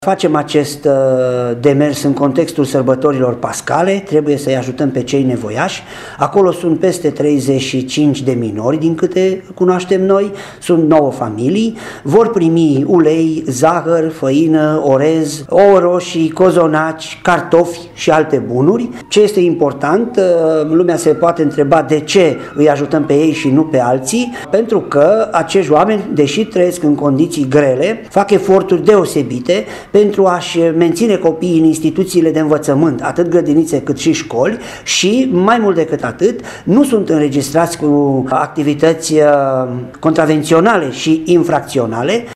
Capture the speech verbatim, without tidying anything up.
Facem acest demers în contextul sărbătorilor pascale, trebuie să-i ajutăm pe cei nevoiași. Acolo sunt peste treizeci și cinci de minori, din câte cunoaștem noi, sunt nouă familii, vor primi ulei, zahăr, făină, orez, ouă roșii, cozonaci, cartofi și alte bunuri. Ce este important, lumea se poate întreba de ce îi ajutăm pe ei și nu pe alții, pentru că acești oameni, deși trăiesc în condiții grele, fac eforturi deosebite pentru a-și menține copiii în instituțiile de învățământ, atât grădinițe cât și școli, și mai mult decât atât, nu sunt înregistrați cu activități contravenționale și infracționale.